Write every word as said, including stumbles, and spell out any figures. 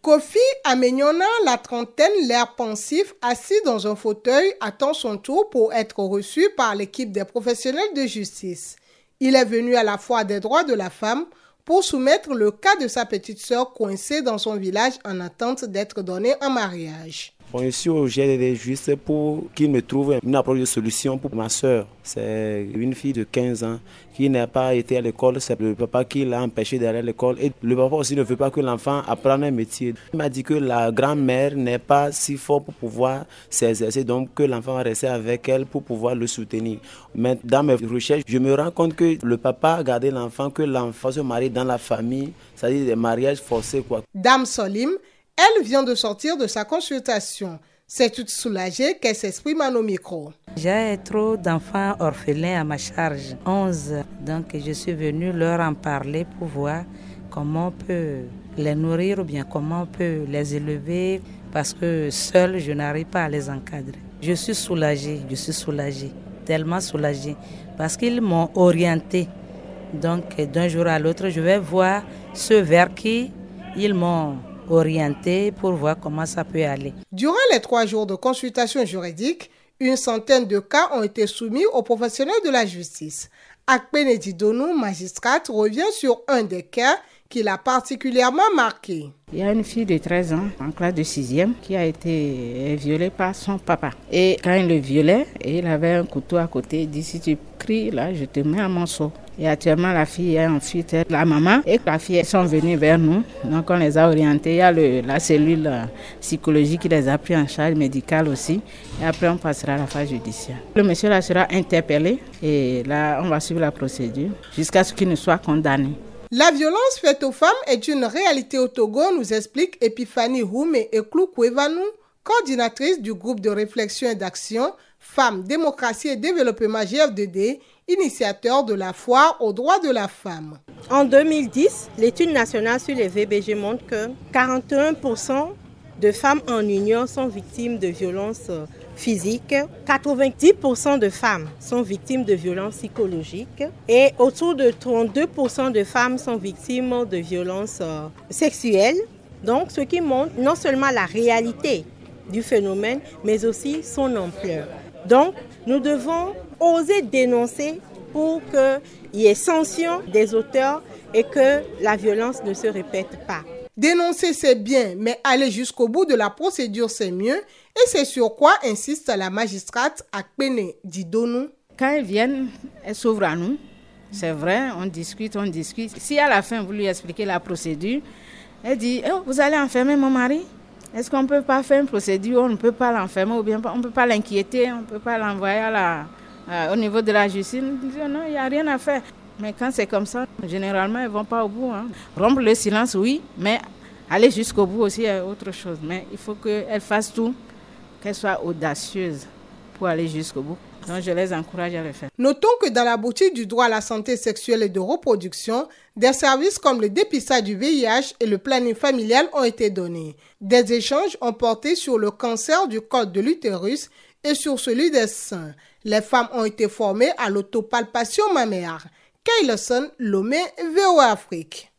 Kofi Amenyona, la trentaine, l'air pensif, assis dans un fauteuil, attend son tour pour être reçu par l'équipe des professionnels de justice. Il est venu à la foire des droits de la femme pour soumettre le cas de sa petite sœur coincée dans son village en attente d'être donnée en mariage. Bon, je suis au G D D juste pour qu'il me trouve une approche de solution pour ma soeur. C'est une fille de quinze ans qui n'a pas été à l'école. C'est le papa qui l'a empêché d'aller à l'école. Et le papa aussi ne veut pas que l'enfant apprenne un métier. Il m'a dit que la grand-mère n'est pas si forte pour pouvoir s'exercer, donc que l'enfant va rester avec elle pour pouvoir le soutenir. Mais dans mes recherches, je me rends compte que le papa a gardé l'enfant, que l'enfant se marie dans la famille, c'est-à-dire des mariages forcés, quoi. Dame Solim, elle vient de sortir de sa consultation. C'est toute soulagée qu'elle s'exprime à nos micros. J'ai trop d'enfants orphelins à ma charge, onze. Donc je suis venue leur en parler pour voir comment on peut les nourrir ou bien comment on peut les élever parce que seule je n'arrive pas à les encadrer. Je suis soulagée, je suis soulagée, tellement soulagée parce qu'ils m'ont orientée. Donc d'un jour à l'autre, je vais voir ceux vers qui ils m'ont orienté pour voir comment ça peut aller. Durant les trois jours de consultation juridique, une centaine de cas ont été soumis aux professionnels de la justice. Akpene Didonou, magistrate, revient sur un des cas qui l'a particulièrement marqué. Il y a une fille de treize ans en classe de sixième qui a été violée par son papa. Et quand il le violait, il avait un couteau à côté. Il dit si tu cries là, je te mets à mon seau. Et actuellement, la fille est en fuite. La maman et la fille sont venues vers nous. Donc, on les a orientés. Il y a le, la cellule psychologique qui les a pris en charge, médicale aussi. Et après, on passera à la phase judiciaire. Le monsieur là sera interpellé. Et là, on va suivre la procédure jusqu'à ce qu'il ne soit condamné. La violence faite aux femmes est une réalité au Togo, nous explique Epiphanie Houme Eklou Kouevanou, coordinatrice du groupe de réflexion et d'action Femmes, Démocratie et Développement G F D D, initiateur de la foire aux droits de la femme. En deux mille dix, l'étude nationale sur les V B G montre que quarante et un pour cent de femmes en union sont victimes de violences physiques, quatre-vingt-dix pour cent de femmes sont victimes de violences psychologiques et autour de trente-deux pour cent de femmes sont victimes de violences sexuelles. Donc, ce qui montre non seulement la réalité du phénomène, mais aussi son ampleur. Donc, nous devons oser dénoncer pour qu'il y ait sanction des auteurs et que la violence ne se répète pas. Dénoncer, c'est bien, mais aller jusqu'au bout de la procédure, c'est mieux. Et c'est sur quoi insiste la magistrate Akpene Didonou. Quand elles viennent, elles s'ouvrent à nous. C'est vrai, on discute, on discute. Si à la fin, vous lui expliquez la procédure, elle dit oh, « Vous allez enfermer mon mari ? Est-ce qu'on ne peut pas faire une procédure, on ne peut pas l'enfermer ou bien on ne peut pas l'inquiéter, on ne peut pas l'envoyer à la, euh, au niveau de la justice ?» Non, il n'y a rien à faire. Mais quand c'est comme ça, généralement, ils ne vont pas au bout. Hein. Rompre le silence, oui, mais aller jusqu'au bout aussi est autre chose. Mais il faut qu'elles fassent tout, qu'elles soient audacieuses pour aller jusqu'au bout. Donc, je les encourage à le faire. Notons que dans la boutique du droit à la santé sexuelle et de reproduction, des services comme le dépistage du V I H et le planning familial ont été donnés. Des échanges ont porté sur le cancer du col de l'utérus et sur celui des seins. Les femmes ont été formées à l'autopalpation mammaire. Kayleson, Lomé, V O A Afrique.